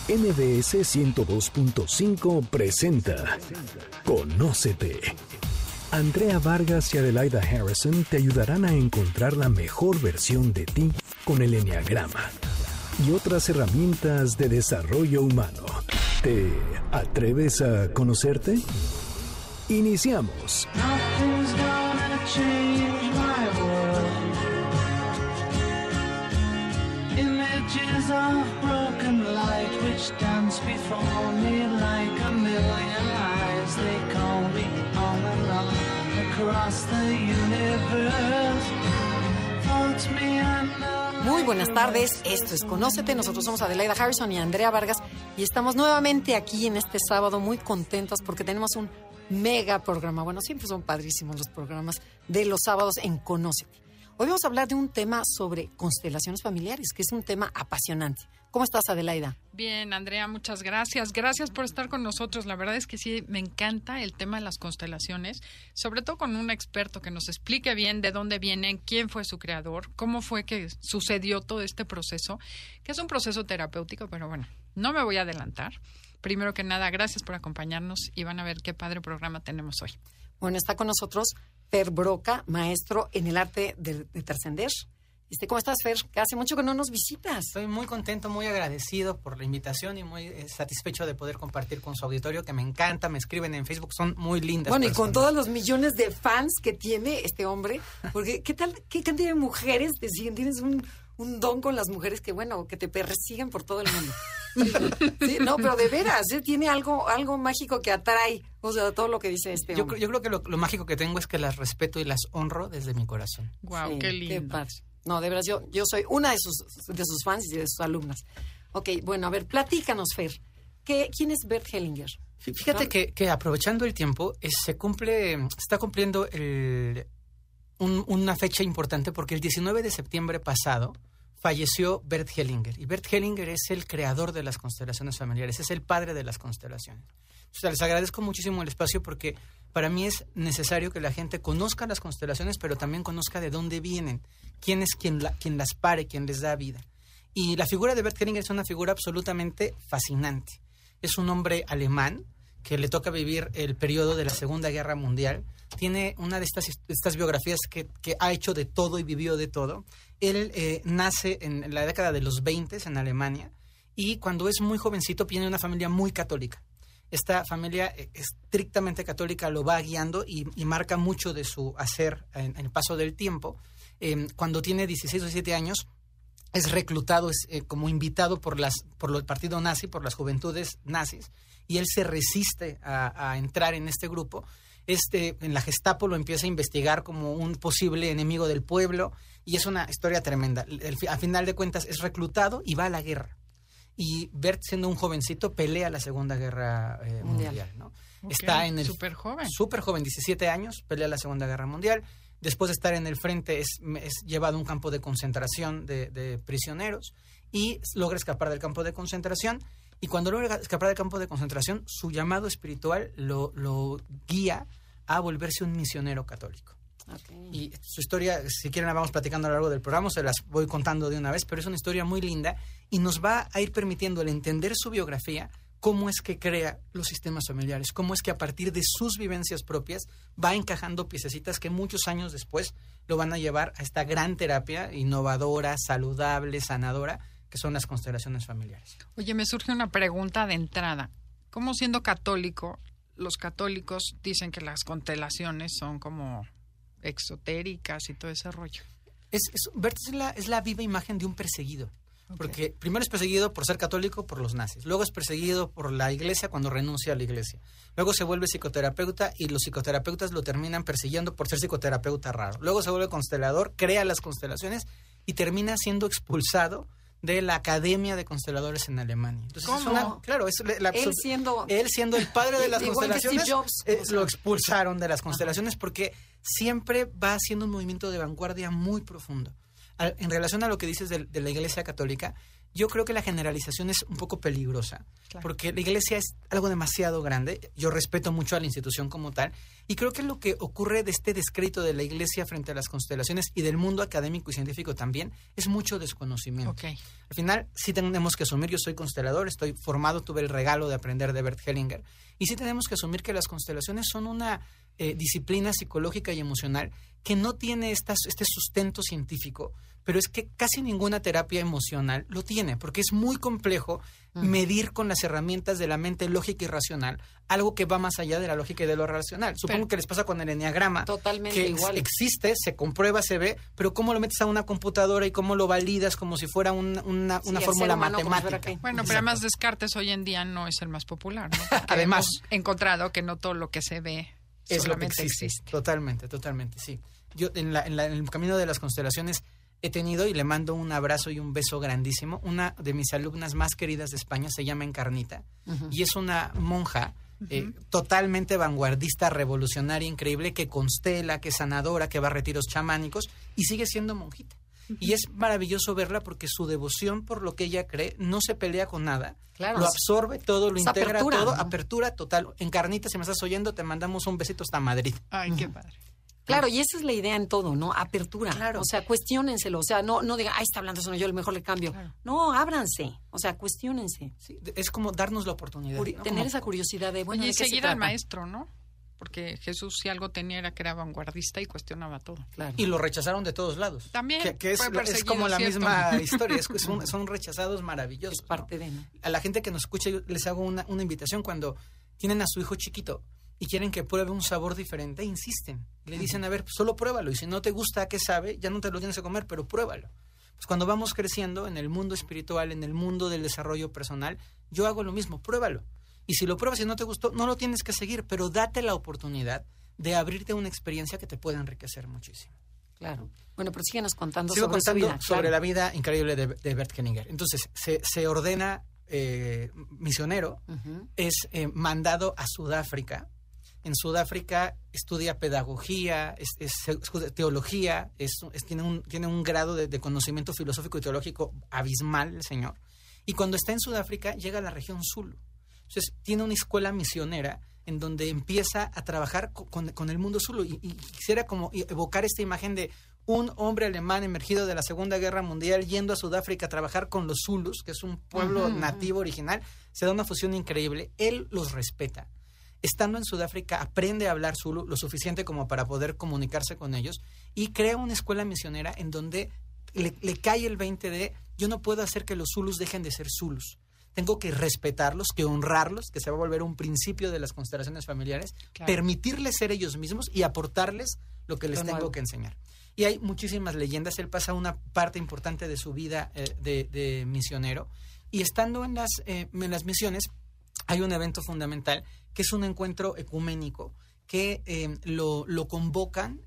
MBS 102.5 presenta Conócete. Andrea Vargas y Adelaida Harrison te ayudarán a encontrar la mejor versión de ti con el Enneagrama y otras herramientas de desarrollo humano. ¿Te atreves a conocerte? Iniciamos. Images of broken light which dance before me like a million eyes. They call me on and on across the universe. Thoughts meander. Muy buenas tardes, esto es Conócete. Nosotros somos Adelaida Harrison y Andrea Vargas y estamos nuevamente aquí en este sábado muy contentas porque tenemos un mega programa. Bueno, siempre son padrísimos los programas de los sábados en Conócete. Hoy vamos a hablar de un tema sobre constelaciones familiares, que es un tema apasionante. ¿Cómo estás, Adelaida? Bien, Andrea, muchas gracias. Gracias por estar con nosotros. La verdad es que sí, me encanta el tema de las constelaciones, sobre todo con un experto que nos explique bien de dónde vienen, quién fue su creador, cómo fue que sucedió todo este proceso, que es un proceso terapéutico, pero bueno, no me voy a adelantar. Primero que nada, gracias por acompañarnos y van a ver qué padre programa tenemos hoy. Bueno, está con nosotros Fer Broca, maestro en el arte de trascender. ¿Cómo estás, Fer? Que hace mucho que no nos visitas. Estoy muy contento, muy agradecido por la invitación y muy satisfecho de poder compartir con su auditorio, que me encanta, me escriben en Facebook, son muy lindas. Bueno, personas. Y con todos los millones de fans que tiene este hombre, porque ¿qué cantidad de mujeres te siguen? Tienes un don con las mujeres que, bueno, que te persiguen por todo el mundo. Sí, no, pero de veras, tiene algo mágico que atrae, o sea, todo lo que dice este hombre. Yo creo que lo mágico que tengo es que las respeto y las honro desde mi corazón. Guau, Sí, qué lindo. Qué padre. No, de veras, yo soy una de sus fans y de sus alumnas. Ok, bueno, a ver, platícanos, Fer. ¿Quién es Bert Hellinger? Fíjate ¿No? que aprovechando el tiempo, está cumpliendo una fecha importante porque el 19 de septiembre pasado falleció Bert Hellinger. Y Bert Hellinger es el creador de las constelaciones familiares, es el padre de las constelaciones. O sea, les agradezco muchísimo el espacio porque para mí es necesario que la gente conozca las constelaciones, pero también conozca de dónde vienen, quién es quien las pare, quien les da vida. Y la figura de Bert Hellinger es una figura absolutamente fascinante. Es un hombre alemán que le toca vivir el periodo de la Segunda Guerra Mundial. Tiene una de estas biografías que ha hecho de todo y vivió de todo. Él nace en la década de los 20 en Alemania y cuando es muy jovencito viene una familia muy católica. Esta familia estrictamente católica lo va guiando y marca mucho de su hacer en el paso del tiempo. Cuando tiene 16 o 17 años es reclutado como invitado por el partido nazi, por las juventudes nazis, y él se resiste a entrar en este grupo. En la Gestapo lo empieza a investigar como un posible enemigo del pueblo y es una historia tremenda. A final de cuentas es reclutado y va a la guerra. Y Bert, siendo un jovencito, pelea la Segunda Guerra Mundial, ¿no? Okay, está en súper joven. Súper joven, 17 años, pelea la Segunda Guerra Mundial. Después de estar en el frente es llevado a un campo de concentración de prisioneros y logra escapar del campo de concentración. Y cuando logra escapar del campo de concentración, su llamado espiritual lo guía a volverse un misionero católico. Okay. Y su historia, si quieren la vamos platicando a lo largo del programa, se las voy contando de una vez, pero es una historia muy linda y nos va a ir permitiendo el entender su biografía, cómo es que crea los sistemas familiares, cómo es que a partir de sus vivencias propias va encajando piececitas que muchos años después lo van a llevar a esta gran terapia innovadora, saludable, sanadora, que son las constelaciones familiares. Oye, me surge una pregunta de entrada. ¿Cómo siendo católico, los católicos dicen que las constelaciones son como exotéricas y todo ese rollo? Bert es la viva imagen de un perseguido. Okay. Porque primero es perseguido por ser católico por los nazis, luego es perseguido por la iglesia cuando renuncia a la iglesia, luego se vuelve psicoterapeuta y los psicoterapeutas lo terminan persiguiendo por ser psicoterapeuta raro, luego se vuelve constelador, crea las constelaciones y termina siendo expulsado de la Academia de Consteladores en Alemania. Entonces, ¿cómo? Él siendo el padre de las constelaciones, lo expulsaron de las constelaciones porque siempre va haciendo un movimiento de vanguardia muy profundo. En relación a lo que dices de la Iglesia Católica, yo creo que la generalización es un poco peligrosa, Claro. porque la iglesia es algo demasiado grande. Yo respeto mucho a la institución como tal, y creo que lo que ocurre de este descrédito de la iglesia frente a las constelaciones y del mundo académico y científico también es mucho desconocimiento. Ok. Al final, sí tenemos que asumir, yo soy constelador, estoy formado, tuve el regalo de aprender de Bert Hellinger, y sí tenemos que asumir que las constelaciones son una disciplina psicológica y emocional que no tiene este sustento científico, pero es que casi ninguna terapia emocional lo tiene, porque es muy complejo medir con las herramientas de la mente lógica y racional algo que va más allá de la lógica y de lo racional. Supongo que les pasa con el enneagrama, Totalmente que igual. existe, se comprueba, se ve, pero cómo lo metes a una computadora y cómo lo validas como si fuera una el ser fórmula humano como si fuera matemática. que- Bueno, pero además Descartes hoy en día no es el más popular, ¿no? Porque Además. hemos encontrado que no todo lo que se ve Es lo que solamente existe. Totalmente, sí. Yo en el camino de las constelaciones he tenido, y le mando un abrazo y un beso grandísimo, una de mis alumnas más queridas de España, se llama Encarnita, y es una monja totalmente vanguardista, revolucionaria, increíble, que constela, que es sanadora, que va a retiros chamánicos, y sigue siendo monjita. Y es maravilloso verla porque su devoción por lo que ella cree no se pelea con nada. Claro, Lo es- absorbe todo, lo es integra apertura, todo, ¿no? apertura total. Encarnita, si me estás oyendo, te mandamos un besito hasta Madrid. Ay, qué padre. Claro, y esa es la idea en todo, ¿no? Apertura. Claro. O sea, cuestiónenselo. O sea, no digan, está hablando eso, no, yo a lo mejor le cambio. Claro. No, ábranse. O sea, cuestiónense. Sí, es como darnos la oportunidad. ¿no? Tener Como- esa curiosidad de, bueno, Oye, ¿de y qué se seguir al trata? maestro, ¿no? Porque Jesús, si algo tenía, era que era vanguardista y cuestionaba todo. Claro. Y lo rechazaron de todos lados. También Que es, fue perseguido, es como la ¿cierto? misma historia. Son rechazados maravillosos. Es parte ¿no? de, ¿no? A la gente que nos escucha, yo les hago una invitación cuando tienen a su hijo chiquito y quieren que pruebe un sabor diferente, insisten. Le dicen, a ver, solo pruébalo. Y si no te gusta a qué sabe, ya no te lo tienes que comer, pero pruébalo. Pues cuando vamos creciendo en el mundo espiritual, en el mundo del desarrollo personal, yo hago lo mismo, pruébalo. Y si lo pruebas y no te gustó, no lo tienes que seguir, pero date la oportunidad de abrirte a una experiencia que te pueda enriquecer muchísimo. Claro. Bueno, pero síguenos contando Sigo sobre contando su vida. sobre claro. la vida increíble de Bert Hellinger. Entonces, se ordena misionero, Ujú. es mandado a Sudáfrica. En Sudáfrica estudia pedagogía, estudia teología, tiene un grado de conocimiento filosófico y teológico abismal el señor. Y cuando está en Sudáfrica llega a la región Zulu. Entonces tiene una escuela misionera en donde empieza a trabajar con el mundo Zulu. Y quisiera como evocar esta imagen de un hombre alemán emergido de la Segunda Guerra Mundial yendo a Sudáfrica a trabajar con los Zulus, que es un pueblo nativo original. Se da una fusión increíble. Él los respeta. Estando en Sudáfrica, aprende a hablar Zulu lo suficiente como para poder comunicarse con ellos y crea una escuela misionera en donde le cae el 20 de yo no puedo hacer que los Zulus dejen de ser Zulus. Tengo que respetarlos, que honrarlos, que se va a volver un principio de las constelaciones familiares, Claro. permitirles ser ellos mismos y aportarles lo que les Lo tengo nuevo. que enseñar. Y hay muchísimas leyendas. Él pasa una parte importante de su vida de misionero y estando en las misiones hay un evento fundamental que es un encuentro ecuménico que lo convocan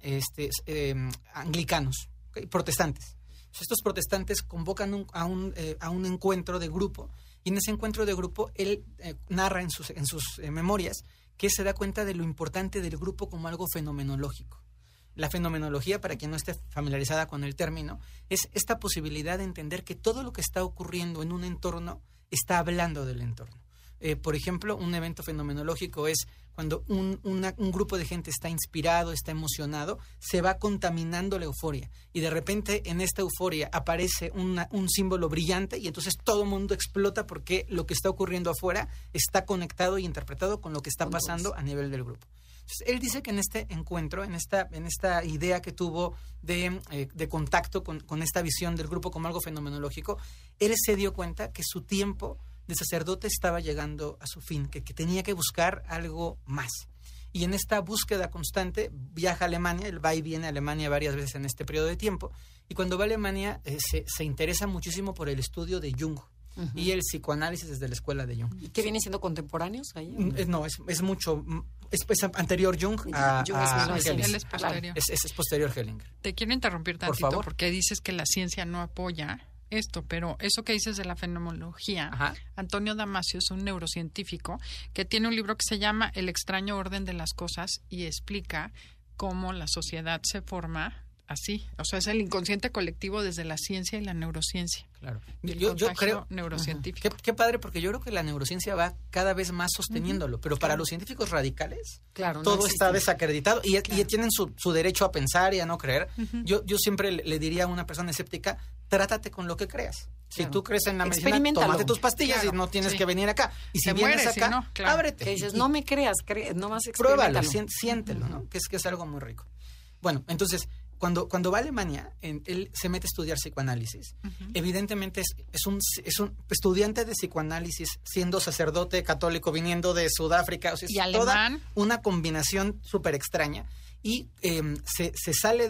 anglicanos, ¿okay? Protestantes. Entonces, estos protestantes convocan a un encuentro de grupo y en ese encuentro de grupo él narra en sus memorias que se da cuenta de lo importante del grupo como algo fenomenológico. La fenomenología, para quien no esté familiarizada con el término, es esta posibilidad de entender que todo lo que está ocurriendo en un entorno está hablando del entorno. Por ejemplo, un evento fenomenológico es cuando un grupo de gente está inspirado, está emocionado, se va contaminando la euforia y de repente en esta euforia aparece un símbolo brillante y entonces todo el mundo explota porque lo que está ocurriendo afuera está conectado y interpretado con lo que está pasando a nivel del grupo. Entonces, él dice que en este encuentro, en esta idea que tuvo de contacto con esta visión del grupo como algo fenomenológico, él se dio cuenta que su tiempo de sacerdote estaba llegando a su fin, que tenía que buscar algo más. Y en esta búsqueda constante viaja a Alemania, él va y viene a Alemania varias veces en este periodo de tiempo, y cuando va a Alemania se interesa muchísimo por el estudio de Jung y el psicoanálisis desde la escuela de Jung. ¿Y qué vienen siendo contemporáneos ahí? No, es mucho, es anterior Jung a Jung es 1900. Hellinger. Él es posterior. Es posterior Hellinger. Te quiero interrumpir Por tantito favor. porque dices que la ciencia no apoya esto, pero eso que dices de la fenomenología, Ajá. Antonio Damasio es un neurocientífico que tiene un libro que se llama El extraño orden de las cosas y explica cómo la sociedad se forma así. O sea, es el inconsciente colectivo desde la ciencia y la neurociencia. Claro. Y el Yo contagio creo neurocientífico. Qué padre, porque yo creo que la neurociencia va cada vez más sosteniéndolo, pero para los científicos radicales Claro, no todo existe. está desacreditado y tienen su derecho a pensar y a no creer. Yo siempre le diría a una persona escéptica, trátate con lo que creas. Si Claro. tú crees en la medicina, Experiméntalo. tómate tus pastillas Claro, y no tienes sí. que venir acá. Y si Te vienes mueres, acá, si no, claro. ábrete. Que dices, Y- no me creas, nomás Pruébalo, experiméntalo. siéntelo, ¿no? Que es algo muy rico. Bueno, entonces, cuando va a Alemania, él se mete a estudiar psicoanálisis. Evidentemente es un estudiante de psicoanálisis, siendo sacerdote católico, viniendo de Sudáfrica. O sea, Y es toda alemán. una combinación súper extraña. Y se sale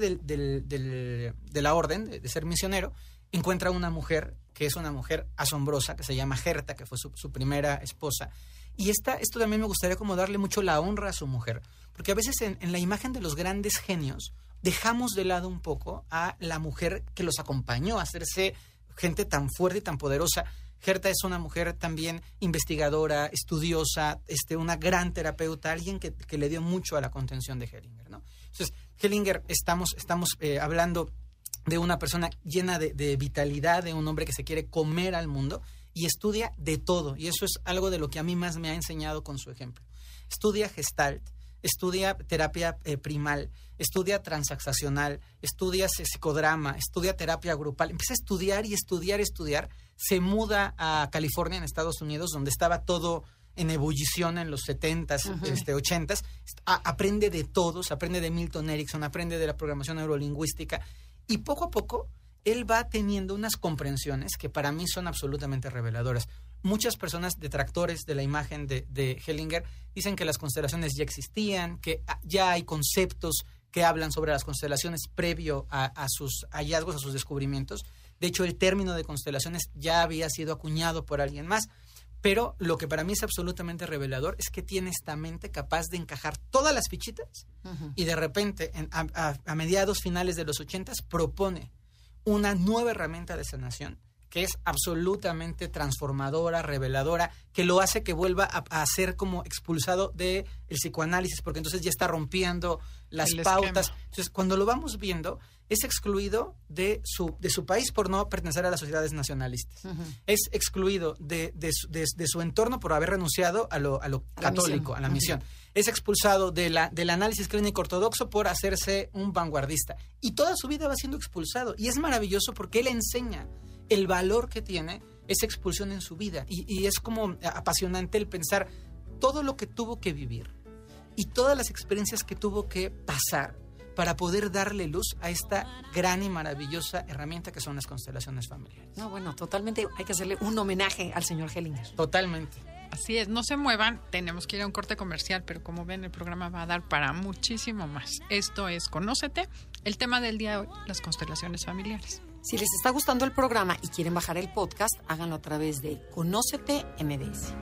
de la orden de ser misionero, encuentra una mujer que es una mujer asombrosa, que se llama Herta, que fue su primera esposa. Y esto también me gustaría como darle mucho la honra a su mujer, porque a veces en la imagen de los grandes genios dejamos de lado un poco a la mujer que los acompañó a hacerse gente tan fuerte y tan poderosa. Herta es una mujer también investigadora, estudiosa, una gran terapeuta, alguien que le dio mucho a la contención de Hellinger, ¿no? Entonces, Hellinger, estamos hablando de una persona llena de vitalidad, de un hombre que se quiere comer al mundo y estudia de todo. Y eso es algo de lo que a mí más me ha enseñado con su ejemplo. Estudia Gestalt, estudia terapia primal, estudia transaccional, estudia psicodrama, estudia terapia grupal. Empieza a estudiar y estudiar. Se muda a California, en Estados Unidos, donde estaba todo en ebullición en los 70s, 80s. Aprende de todos, aprende de Milton Erickson, aprende de la programación neurolingüística. Y poco a poco, él va teniendo unas comprensiones que para mí son absolutamente reveladoras. Muchas personas detractores de la imagen de Hellinger dicen que las constelaciones ya existían, que ya hay conceptos que hablan sobre las constelaciones previo a sus hallazgos, a sus descubrimientos. De hecho, el término de constelaciones ya había sido acuñado por alguien más. Pero lo que para mí es absolutamente revelador es que tiene esta mente capaz de encajar todas las fichitas y de repente, a mediados finales de los 80s, propone una nueva herramienta de sanación que es absolutamente transformadora, reveladora, que lo hace que vuelva a ser como expulsado del psicoanálisis, porque entonces ya está rompiendo las pautas. Esquema. Entonces, cuando lo vamos viendo, es excluido de su país por no pertenecer a las sociedades nacionalistas. Es excluido de su entorno por haber renunciado a lo católico, a la misión. Es expulsado del análisis clínico ortodoxo por hacerse un vanguardista. Y toda su vida va siendo expulsado. Y es maravilloso porque él enseña el valor que tiene esa expulsión en su vida. Y es como apasionante el pensar todo lo que tuvo que vivir y todas las experiencias que tuvo que pasar para poder darle luz a esta gran y maravillosa herramienta que son las constelaciones familiares. No, bueno, totalmente hay que hacerle un homenaje al señor Hellinger. Totalmente. Así es, no se muevan, tenemos que ir a un corte comercial, pero como ven, el programa va a dar para muchísimo más. Esto es Conócete, el tema del día de hoy, las constelaciones familiares. Si les está gustando el programa y quieren bajar el podcast, háganlo a través de Conócete MBS.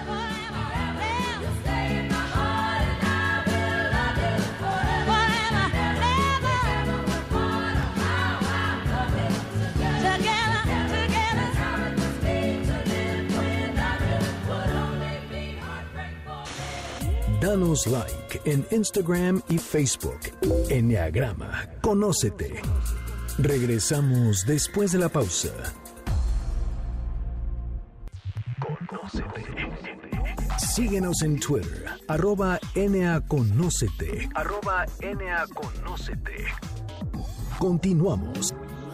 Danos like en Instagram y Facebook. Enneagrama, Conócete. Regresamos después de la pausa. Síguenos en Twitter, @NAConócete. @NAConócete. Continuamos.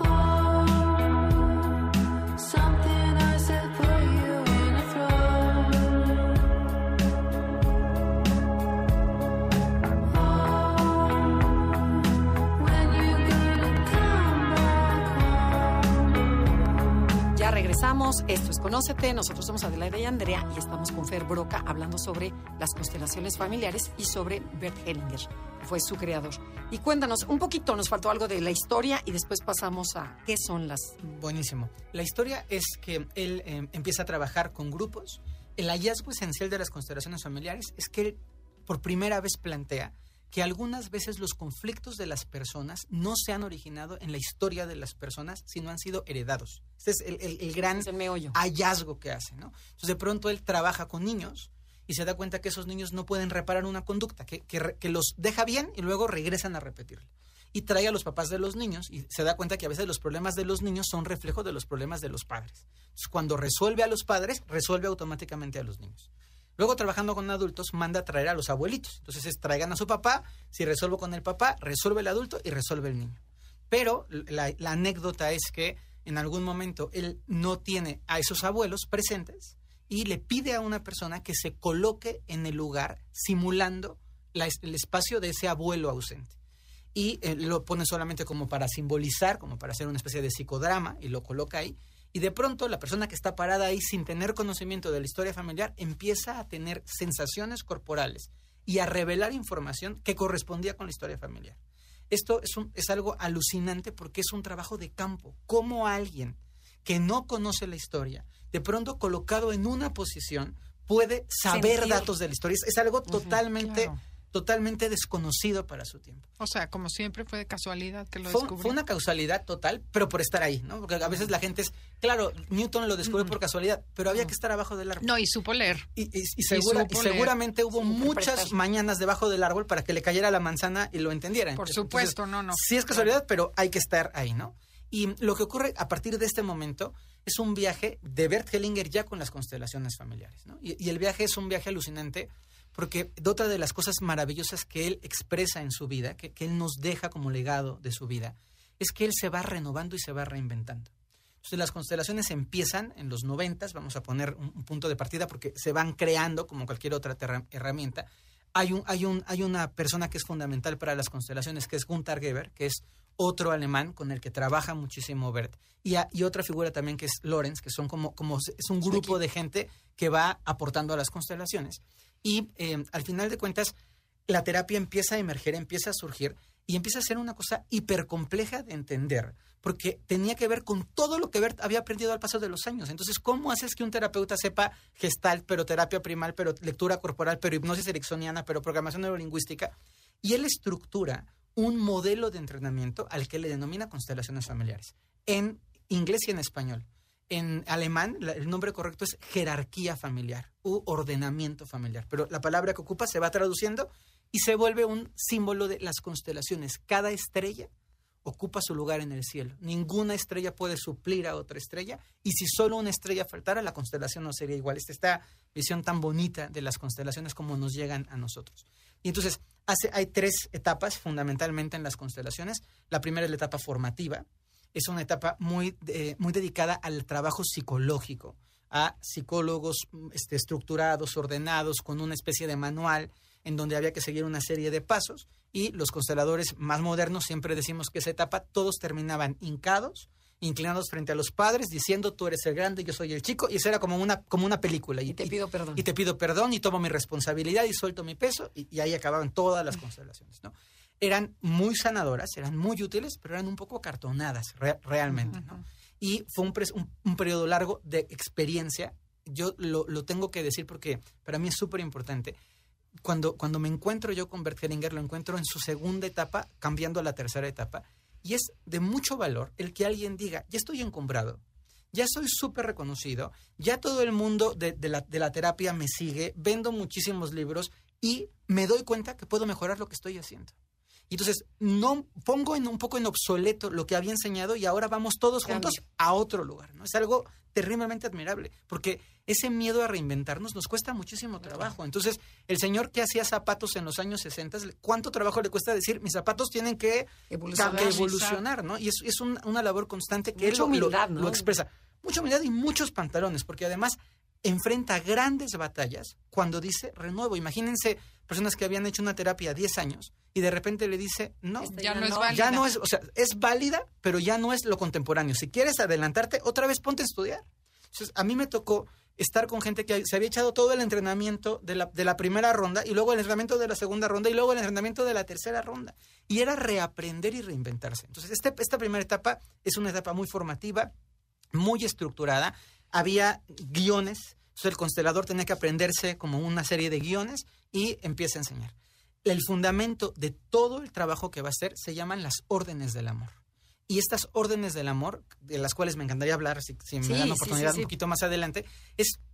Regresamos, esto es Conócete, nosotros somos Adelaida y Andrea y estamos con Fer Broca hablando sobre las constelaciones familiares y sobre Bert Hellinger, que fue su creador. Y cuéntanos, un poquito, nos faltó algo de la historia y después pasamos a qué son las... Buenísimo. La historia es que él empieza a trabajar con grupos. El hallazgo esencial de las constelaciones familiares es que él por primera vez plantea que algunas veces los conflictos de las personas no se han originado en la historia de las personas, sino han sido heredados. Este es el gran Es el meollo. hallazgo que hace, ¿no? Entonces, de pronto él trabaja con niños y se da cuenta que esos niños no pueden reparar una conducta, que los deja bien y luego regresan a repetirla. y trae a los papás de los niños y se da cuenta que a veces los problemas de los niños son reflejo de los problemas de los padres. Entonces, cuando resuelve a los padres, resuelve automáticamente a los niños. Luego, trabajando con adultos, manda a traer a los abuelitos. Entonces, traigan a su papá, si resuelvo con el papá, resuelve el adulto y resuelve el niño. Pero la anécdota es que en algún momento él no tiene a esos abuelos presentes y le pide a una persona que se coloque en el lugar simulando el espacio de ese abuelo ausente. Y lo pone solamente como para simbolizar, como para hacer una especie de psicodrama, y lo coloca ahí. Y de pronto la persona que está parada ahí sin tener conocimiento de la historia familiar empieza a tener sensaciones corporales y a revelar información que correspondía con la historia familiar. Esto es algo alucinante porque es un trabajo de campo. Cómo alguien que no conoce la historia, de pronto colocado en una posición, puede saber datos de la historia. Es algo totalmente desconocido para su tiempo. O sea, como siempre fue de casualidad que lo descubrió. Fue una causalidad total, pero por estar ahí, ¿no? Porque a veces la gente claro, Newton lo descubrió por casualidad, pero había que estar abajo del árbol. No, y supo leer. Y seguramente hubo muchas mañanas debajo del árbol para que le cayera la manzana y lo entendiera. Por supuesto, no. Sí es casualidad, pero hay que estar ahí, ¿no? Y lo que ocurre a partir de este momento es un viaje de Bert Hellinger ya con las constelaciones familiares, ¿no? Y el viaje es un viaje alucinante porque otra de las cosas maravillosas que él expresa en su vida, que él nos deja como legado de su vida, es que él se va renovando y se va reinventando. Entonces las constelaciones empiezan en los 90s, vamos a poner un punto de partida porque se van creando como cualquier otra herramienta. Hay una persona que es fundamental para las constelaciones, que es Gunther Geber, que es otro alemán con el que trabaja muchísimo Bert, y otra figura también que es Lorenz, que son como es un grupo de gente que va aportando a las constelaciones. Y al final de cuentas, la terapia empieza a emerger, empieza a surgir y empieza a ser una cosa hipercompleja de entender, porque tenía que ver con todo lo que Bert había aprendido al paso de los años. Entonces, ¿cómo haces que un terapeuta sepa Gestalt, pero terapia primal, pero lectura corporal, pero hipnosis ericksoniana, pero programación neurolingüística? Y él estructura un modelo de entrenamiento al que le denomina constelaciones familiares, en inglés y en español. En alemán, el nombre correcto es jerarquía familiar u ordenamiento familiar, pero la palabra que ocupa se va traduciendo y se vuelve un símbolo de las constelaciones. Cada estrella ocupa su lugar en el cielo. Ninguna estrella puede suplir a otra estrella, y si solo una estrella faltara, la constelación no sería igual. Esta visión tan bonita de las constelaciones como nos llegan a nosotros. Y entonces hay 3 etapas fundamentalmente en las constelaciones. La primera es la etapa formativa. Es una etapa muy dedicada al trabajo psicológico, a psicólogos estructurados, ordenados, con una especie de manual en donde había que seguir una serie de pasos, y los consteladores más modernos siempre decimos que esa etapa todos terminaban hincados, inclinados frente a los padres, diciendo tú eres el grande, yo soy el chico, y eso era como una película. Y te pido perdón. Y te pido perdón, y tomo mi responsabilidad, y suelto mi peso, y ahí acababan todas las constelaciones, ¿no? Eran muy sanadoras, eran muy útiles, pero eran un poco cartonadas realmente, ¿no? Y fue un periodo largo de experiencia. Yo lo tengo que decir porque para mí es súper importante. Cuando me encuentro yo con Bert Hellinger, lo encuentro en su segunda etapa, cambiando a la tercera etapa, y es de mucho valor el que alguien diga, ya estoy encumbrado, ya soy súper reconocido, ya todo el mundo de la terapia me sigue, vendo muchísimos libros y me doy cuenta que puedo mejorar lo que estoy haciendo. Y entonces no pongo un poco en obsoleto lo que había enseñado y ahora vamos todos juntos a otro lugar, ¿no? Es algo terriblemente admirable, porque ese miedo a reinventarnos nos cuesta muchísimo trabajo. Entonces, el señor que hacía zapatos en los años 60, ¿cuánto trabajo le cuesta decir, mis zapatos tienen que evolucionar, ¿no? Y es una labor constante que mucha humildad, ¿no? Lo expresa. Mucha humildad y muchos pantalones, porque además enfrenta grandes batallas cuando dice renuevo. Imagínense personas que habían hecho una terapia 10 años y de repente le dice, no, ya no es válida. Ya no es, o sea, es válida, pero ya no es lo contemporáneo. Si quieres adelantarte, otra vez ponte a estudiar. Entonces, a mí me tocó estar con gente que se había echado todo el entrenamiento de la primera ronda, y luego el entrenamiento de la segunda ronda, y luego el entrenamiento de la tercera ronda. Y era reaprender y reinventarse. Entonces, esta primera etapa es una etapa muy formativa, muy estructurada. Había guiones. Entonces, el constelador tenía que aprenderse como una serie de guiones y empieza a enseñar. El fundamento de todo el trabajo que va a hacer se llaman las órdenes del amor. Y estas órdenes del amor, de las cuales me encantaría hablar si me dan la oportunidad un poquito más adelante, es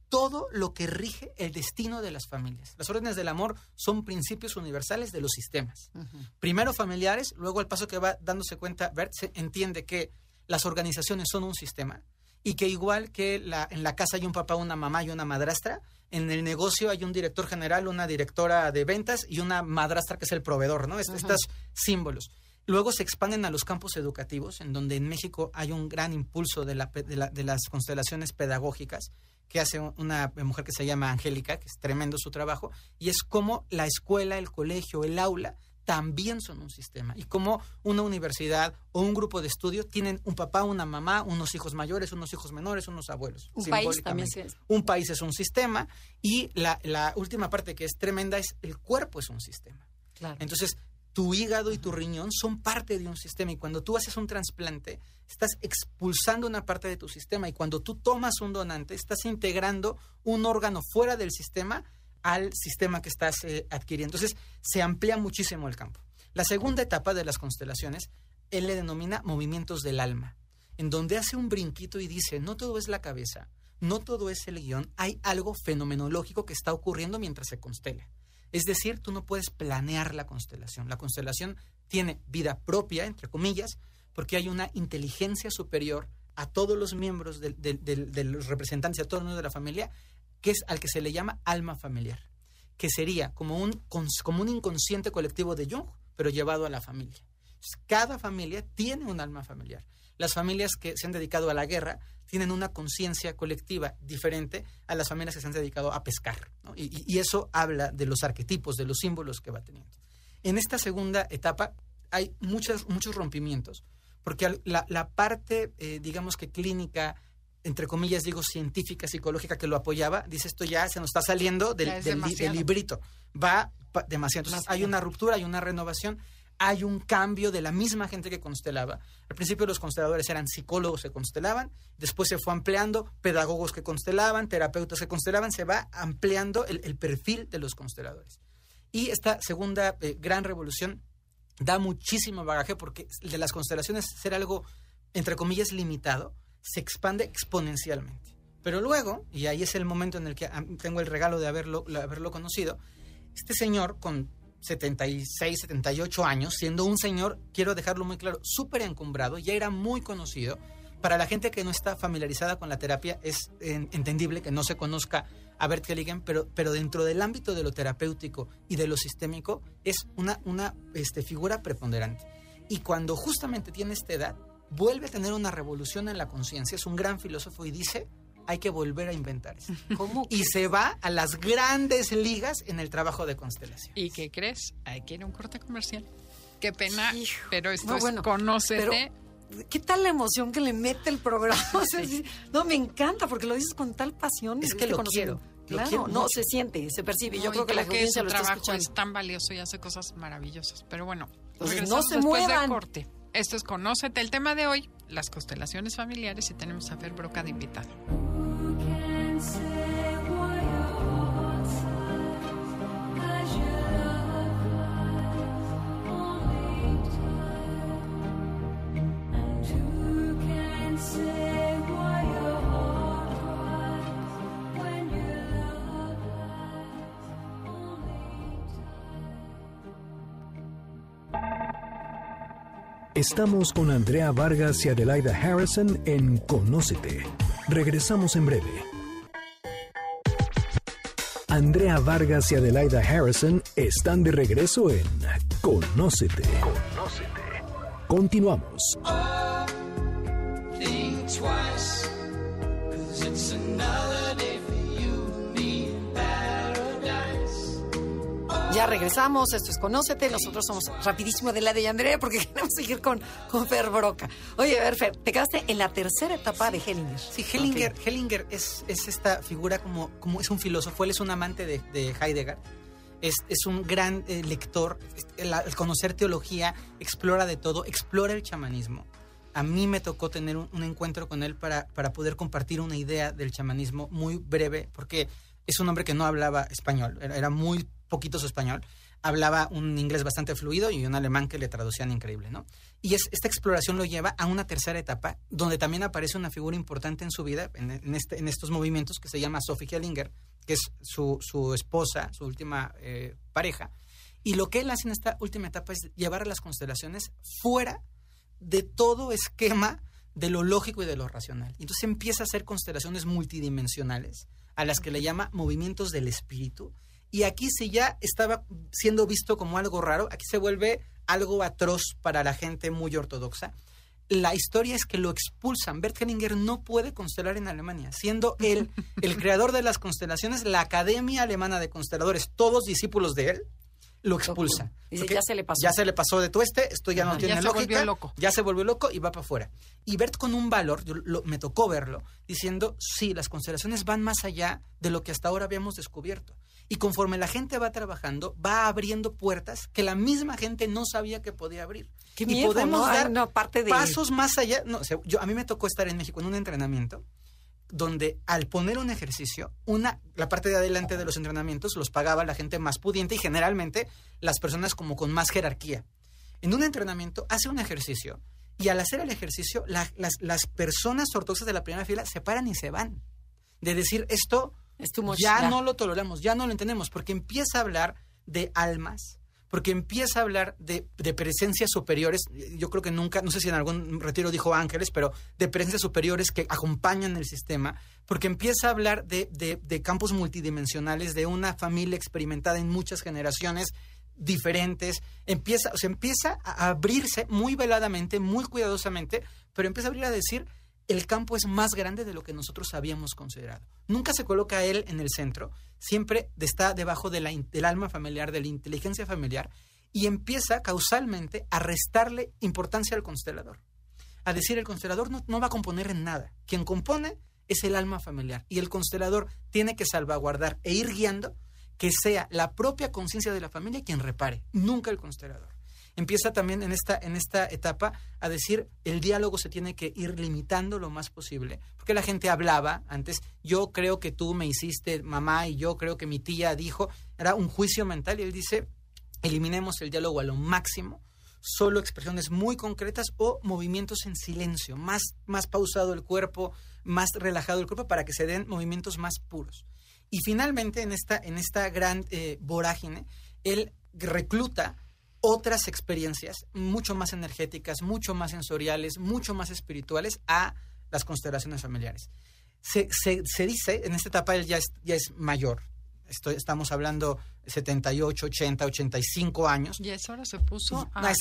todo lo que rige el destino de las familias. Las órdenes del amor son principios universales de los sistemas. Primero familiares, luego al paso que va dándose cuenta, Bert se entiende que las organizaciones son un sistema y que igual que en la casa hay un papá, una mamá y una madrastra, en el negocio hay un director general, una directora de ventas y una madrastra que es el proveedor, ¿no? Estos símbolos. Luego se expanden a los campos educativos, en donde en México hay un gran impulso de las constelaciones pedagógicas que hace una mujer que se llama Angélica, que es tremendo su trabajo, y es como la escuela, el colegio, el aula también son un sistema, y como una universidad o un grupo de estudio tienen un papá, una mamá, unos hijos mayores, unos hijos menores, unos abuelos. Un país también es. Un país es un sistema, y la última parte que es tremenda es el cuerpo es un sistema. Claro. Entonces, tu hígado y tu riñón son parte de un sistema, y cuando tú haces un trasplante, estás expulsando una parte de tu sistema, y cuando tú tomas un donante, estás integrando un órgano fuera del sistema al sistema que estás adquiriendo. Entonces, se amplía muchísimo el campo. La segunda etapa de las constelaciones, él le denomina movimientos del alma, en donde hace un brinquito y dice, no todo es la cabeza, no todo es el guión, hay algo fenomenológico que está ocurriendo mientras se constela. Es decir, tú no puedes planear la constelación. La constelación tiene vida propia, entre comillas, porque hay una inteligencia superior a todos los miembros de los representantes, a todos los miembros de la familia, que es al que se le llama alma familiar, que sería como un inconsciente colectivo de Jung, pero llevado a la familia. Cada familia tiene un alma familiar. Las familias que se han dedicado a la guerra tienen una conciencia colectiva diferente a las familias que se han dedicado a pescar, ¿no? Y eso habla de los arquetipos, de los símbolos que va teniendo. En esta segunda etapa hay muchos rompimientos, porque la parte, digamos que clínica, entre comillas digo científica, psicológica, que lo apoyaba, dice esto ya se nos está saliendo del librito, va demasiado. Entonces hay una ruptura, hay una renovación, hay un cambio de la misma gente que constelaba. Al principio los consteladores eran psicólogos que constelaban, después se fue ampliando, pedagogos que constelaban, terapeutas que constelaban, se va ampliando el perfil de los consteladores. Y esta segunda gran revolución da muchísimo bagaje, porque de las constelaciones ser algo, entre comillas, limitado, se expande exponencialmente. Pero luego, y ahí es el momento en el que tengo el regalo de haberlo conocido, este señor con 76, 78 años, siendo un señor, quiero dejarlo muy claro, súper encumbrado, ya era muy conocido. Para la gente que no está familiarizada con la terapia, es entendible que no se conozca a Bert Hellinger, pero dentro del ámbito de lo terapéutico y de lo sistémico, es una figura preponderante. Y cuando justamente tiene esta edad, vuelve a tener una revolución en la conciencia, es un gran filósofo y dice, hay que volver a inventar esto. ¿Cómo? Y se va a las grandes ligas en el trabajo de constelación. ¿Y qué crees? Hay que ir a un corte comercial. Qué pena, Hijo. pero esto No, es bueno, Conócete. pero, ¿qué tal la emoción que le mete el programa? O sea, no, me encanta porque lo dices con tal pasión. Es que lo quiero. Claro, no, se siente, se percibe. Yo creo que la audiencia su lo está trabajo escuchando. es tan valioso y hace cosas maravillosas. Pero bueno, Entonces, regresamos no se después muevan. del corte. Esto es Conócete. El tema de hoy, las constelaciones familiares, y tenemos a Fer Broca de invitado. Estamos con Andrea Vargas y Adelaida Harrison en Conócete. Regresamos en breve. Andrea Vargas y Adelaida Harrison están de regreso en Conócete. Continuamos. Think twice, 'cause it's another day for you and me in paradise. Ya regresamos, esto es Conócete, nosotros somos rapidísimo Adelaida y Andrea porque queremos seguir con Fer Broca. Oye, a ver, Fer, te quedaste en la tercera etapa de Hellinger. Sí, Hellinger es esta figura como es un filósofo, él es un amante de Heidegger, es un gran lector, al conocer teología, explora de todo, explora el chamanismo. A mí me tocó tener un encuentro con él para poder compartir una idea del chamanismo muy breve, porque es un hombre que no hablaba español, era muy poquito su español. hablaba un inglés bastante fluido y un alemán que le traducían increíble, ¿no? Y esta exploración lo lleva a una tercera etapa, donde también aparece una figura importante en su vida, en estos movimientos, que se llama Sophie Hellinger, que es su esposa, su última pareja. Y lo que él hace en esta última etapa es llevar a las constelaciones fuera de todo esquema de lo lógico y de lo racional. Entonces empieza a hacer constelaciones multidimensionales, a las que le llama movimientos del espíritu. Y aquí, si ya estaba siendo visto como algo raro, aquí se vuelve algo atroz para la gente muy ortodoxa. La historia es que lo expulsan. Bert Hellinger no puede constelar en Alemania, siendo él el creador de las constelaciones, la Academia Alemana de Consteladores, todos discípulos de él, lo expulsa. Dice, ya se le pasó. Ya se le pasó de tueste, esto ya no tiene ya lógica. Se volvió loco. Ya se volvió loco y va para afuera. Y Bert, con un valor, me tocó verlo, diciendo, sí, las constelaciones van más allá de lo que hasta ahora habíamos descubierto. Y conforme la gente va trabajando, va abriendo puertas que la misma gente no sabía que podía abrir. Qué y miedo, podemos dar parte de pasos más allá. No, a mí me tocó estar en México en un entrenamiento donde al poner un ejercicio, la parte de adelante de los entrenamientos los pagaba la gente más pudiente y generalmente las personas como con más jerarquía. En un entrenamiento hace un ejercicio y al hacer el ejercicio las personas ortodoxas de la primera fila se paran y se van. De decir, esto ya no lo toleramos, ya no lo entendemos, porque empieza a hablar de almas, porque empieza a hablar de presencias superiores. Yo creo que nunca, no sé si en algún retiro dijo ángeles, pero de presencias superiores que acompañan el sistema, porque empieza a hablar de campos multidimensionales, de una familia experimentada en muchas generaciones diferentes. Empieza a abrirse muy veladamente, muy cuidadosamente, pero empieza a abrir a decir, el campo es más grande de lo que nosotros habíamos considerado. Nunca se coloca a él en el centro, siempre está debajo del alma familiar, de la inteligencia familiar, y empieza causalmente a restarle importancia al constelador. A decir, el constelador no va a componer en nada. Quien compone es el alma familiar, y el constelador tiene que salvaguardar e ir guiando que sea la propia conciencia de la familia quien repare, nunca el constelador. Empieza también en esta etapa a decir, el diálogo se tiene que ir limitando lo más posible, porque la gente hablaba antes, yo creo que tú me hiciste mamá y yo creo que mi tía dijo, era un juicio mental, y él dice, eliminemos el diálogo a lo máximo, solo expresiones muy concretas o movimientos en silencio, más pausado el cuerpo, más relajado el cuerpo, para que se den movimientos más puros. Y finalmente en esta gran vorágine, él recluta otras experiencias mucho más energéticas, mucho más sensoriales, mucho más espirituales a las constelaciones familiares. Se dice, en esta etapa él ya es mayor, estamos hablando 78, 80, 85 años. Y a esa hora se puso a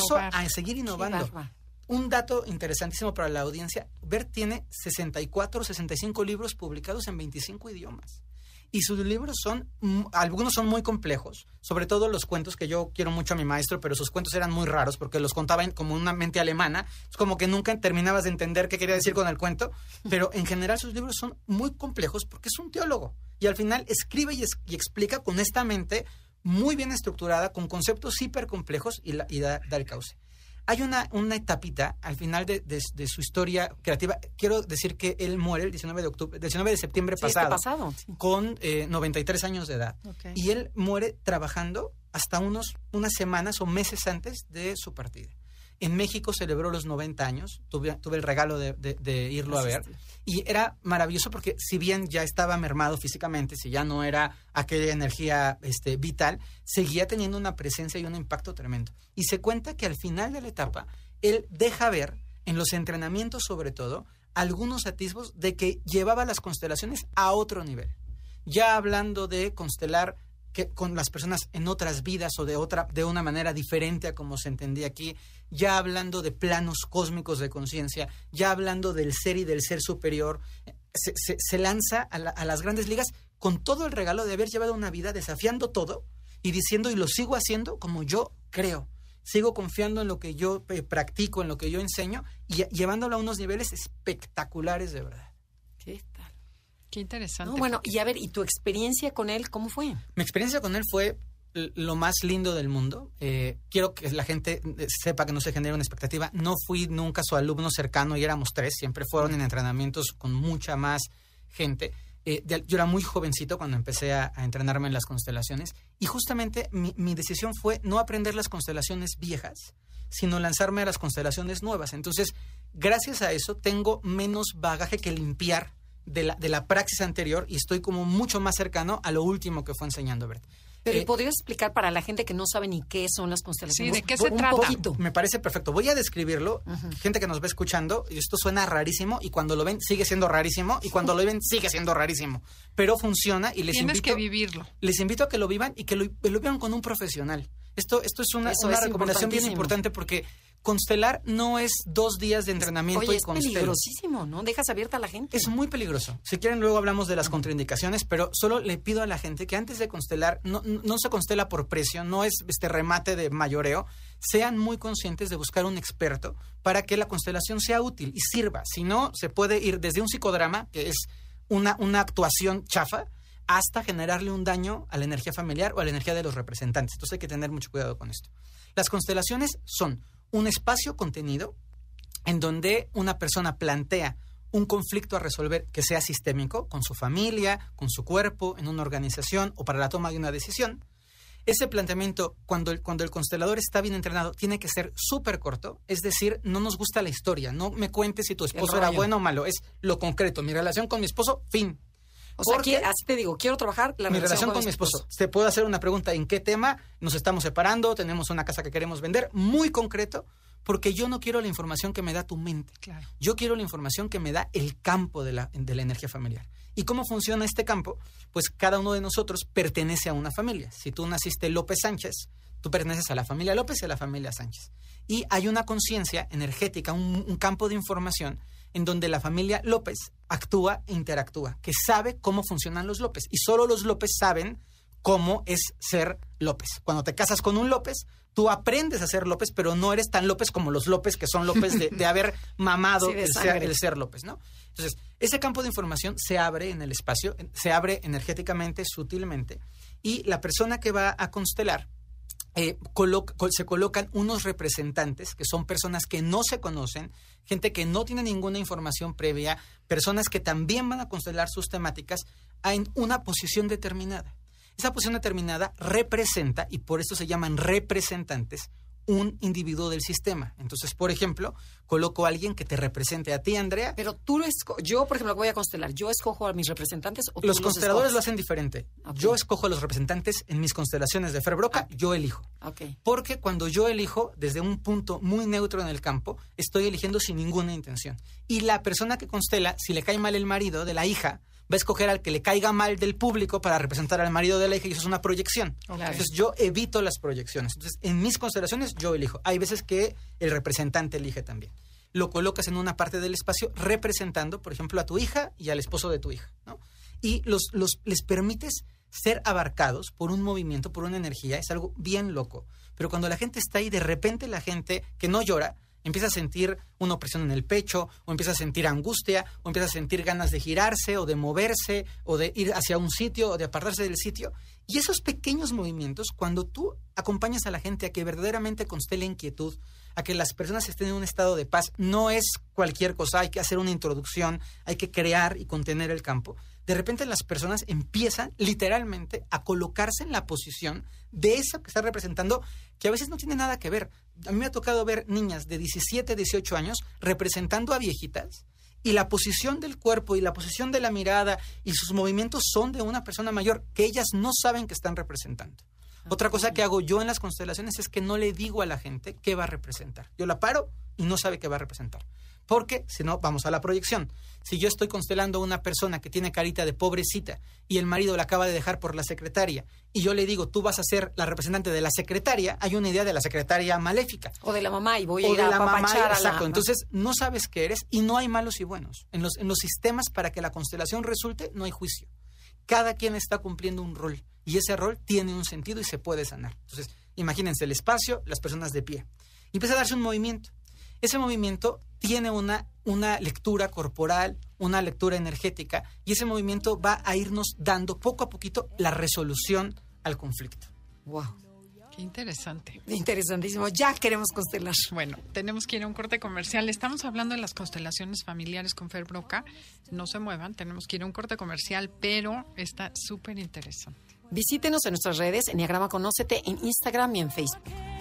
seguir innovando. Un dato interesantísimo para la audiencia, Bert tiene 64, 65 libros publicados en 25 idiomas. Y sus libros algunos son muy complejos, sobre todo los cuentos, que yo quiero mucho a mi maestro, pero sus cuentos eran muy raros porque los contaba como una mente alemana, es como que nunca terminabas de entender qué quería decir con el cuento, pero en general sus libros son muy complejos porque es un teólogo, y al final escribe y explica con esta mente muy bien estructurada, con conceptos hiper complejos, y da el cauce. Hay una etapita al final de su historia creativa. Quiero decir que él muere el 19 de septiembre pasado, sí. Con 93 años de edad. Okay. Y él muere trabajando hasta unas semanas o meses antes de su partida. En México celebró los 90 años, tuve el regalo de irlo a ver, y era maravilloso porque si bien ya estaba mermado físicamente, si ya no era aquella energía vital, seguía teniendo una presencia y un impacto tremendo. Y se cuenta que al final de la etapa, él deja ver, en los entrenamientos sobre todo, algunos atisbos de que llevaba las constelaciones a otro nivel. Ya hablando de constelar con las personas en otras vidas o de una manera diferente a como se entendía aquí, ya hablando de planos cósmicos de conciencia, ya hablando del ser y del ser superior, se lanza a las grandes ligas con todo el regalo de haber llevado una vida desafiando todo y diciendo, y lo sigo haciendo como yo creo, sigo confiando en lo que yo practico, en lo que yo enseño, y llevándolo a unos niveles espectaculares de verdad. ¿Qué tal? Qué interesante. No, bueno, y a ver, ¿y tu experiencia con él cómo fue? Mi experiencia con él fue lo más lindo del mundo. Quiero que la gente sepa, que no se genere una expectativa. No fui nunca su alumno cercano y éramos 3, siempre fueron en entrenamientos con mucha más gente. Yo era muy jovencito cuando empecé a entrenarme en las constelaciones y justamente mi decisión fue no aprender las constelaciones viejas, sino lanzarme a las constelaciones nuevas. Entonces, gracias a eso, tengo menos bagaje que limpiar de la praxis anterior y estoy como mucho más cercano a lo último que fue enseñando Bert. Pero ¿podrías explicar para la gente que no sabe ni qué son las constelaciones? Sí, ¿de qué se Un trata? poquito. Me parece perfecto. Voy a describirlo. Gente que nos ve escuchando, y esto suena rarísimo, y cuando lo ven sigue siendo rarísimo, y cuando lo ven sigue siendo rarísimo. Pero funciona y Tienes que vivirlo. Les invito a que lo vivan y que lo vivan con un profesional. Esto es una recomendación bien importante porque constelar no es 2 días de entrenamiento. Oye, y es constelo. peligrosísimo, ¿no? Dejas abierta a la gente. Es muy peligroso. Si quieren, luego hablamos de las contraindicaciones, pero solo le pido a la gente que antes de constelar, no se constela por precio, no es remate de mayoreo. Sean muy conscientes de buscar un experto para que la constelación sea útil y sirva. Si no, se puede ir desde un psicodrama, que es una actuación chafa, hasta generarle un daño a la energía familiar o a la energía de los representantes. Entonces hay que tener mucho cuidado con esto. Las constelaciones son un espacio contenido en donde una persona plantea un conflicto a resolver que sea sistémico, con su familia, con su cuerpo, en una organización o para la toma de una decisión. Ese planteamiento, cuando el constelador está bien entrenado, tiene que ser súper corto. Es decir, no nos gusta la historia. No me cuentes si tu esposo era bueno o malo. Es lo concreto. Mi relación con mi esposo, fin. O sea, así te digo, quiero trabajar mi relación con mi esposo. Te puedo hacer una pregunta, ¿en qué tema? Nos estamos separando, tenemos una casa que queremos vender, muy concreto, porque yo no quiero la información que me da tu mente. Claro. Yo quiero la información que me da el campo de la energía familiar. ¿Y cómo funciona este campo? Pues cada uno de nosotros pertenece a una familia. Si tú naciste López Sánchez, tú perteneces a la familia López y a la familia Sánchez. Y hay una conciencia energética, un campo de información en donde la familia López actúa e interactúa, que sabe cómo funcionan los López. Y solo los López saben cómo es ser López. Cuando te casas con un López, tú aprendes a ser López, pero no eres tan López como los López que son López de haber mamado el ser López, ¿no? Entonces, ese campo de información se abre en el espacio, se abre energéticamente, sutilmente, y la persona que va a constelar se colocan unos representantes que son personas que no se conocen, gente que no tiene ninguna información previa, personas que también van a constelar sus temáticas en una posición determinada. Esa posición determinada representa, y por eso se llaman representantes, un individuo del sistema. Entonces, por ejemplo, coloco a alguien que te represente a ti, Andrea. Pero tú yo, por ejemplo, voy a constelar. ¿Yo escojo a mis representantes o tú los consteladores escoges? lo hacen diferente. Okay. Yo escojo a los representantes en mis constelaciones de Fer Broca, yo elijo. Okay. Porque cuando yo elijo desde un punto muy neutro en el campo, estoy eligiendo sin ninguna intención. Y la persona que constela, si le cae mal el marido de la hija, va a escoger al que le caiga mal del público para representar al marido de la hija, y eso es una proyección. Okay. Entonces yo evito las proyecciones. Entonces en mis constelaciones yo elijo. Hay veces que el representante elige también. Lo colocas en una parte del espacio representando, por ejemplo, a tu hija y al esposo de tu hija, ¿no? Y les permites ser abarcados por un movimiento, por una energía. Es algo bien loco. Pero cuando la gente está ahí, de repente la gente que no llora empieza a sentir una opresión en el pecho, o empieza a sentir angustia, o empieza a sentir ganas de girarse, o de moverse, o de ir hacia un sitio, o de apartarse del sitio. Y esos pequeños movimientos, cuando tú acompañas a la gente a que verdaderamente constele inquietud, a que las personas estén en un estado de paz, no es cualquier cosa, hay que hacer una introducción, hay que crear y contener el campo. De repente las personas empiezan literalmente a colocarse en la posición de eso que está representando, que a veces no tiene nada que ver. A mí me ha tocado ver niñas de 17, 18 años representando a viejitas, y la posición del cuerpo y la posición de la mirada y sus movimientos son de una persona mayor que ellas no saben que están representando. Otra cosa que hago yo en las constelaciones es que no le digo a la gente qué va a representar. Yo la paro y no sabe qué va a representar. Porque, si no, vamos a la proyección. Si yo estoy constelando a una persona que tiene carita de pobrecita y el marido la acaba de dejar por la secretaria, y yo le digo, tú vas a ser la representante de la secretaria, hay una idea de la secretaria maléfica. O de la mamá, y voy a ir a apapachar a la... Exacto. Entonces, no sabes qué eres, y no hay malos y buenos. En los sistemas, para que la constelación resulte, no hay juicio. Cada quien está cumpliendo un rol, y ese rol tiene un sentido y se puede sanar. Entonces, imagínense el espacio, las personas de pie. Y empieza a darse un movimiento. Ese movimiento tiene una lectura corporal, una lectura energética, y ese movimiento va a irnos dando poco a poquito la resolución al conflicto. Wow. Qué interesante. Interesantísimo. Ya queremos constelar. Bueno, tenemos que ir a un corte comercial. Estamos hablando de las constelaciones familiares con Fer Broca. No se muevan, tenemos que ir a un corte comercial, pero está súper interesante. Visítenos en nuestras redes, Enneagrama Conócete, en Instagram y en Facebook.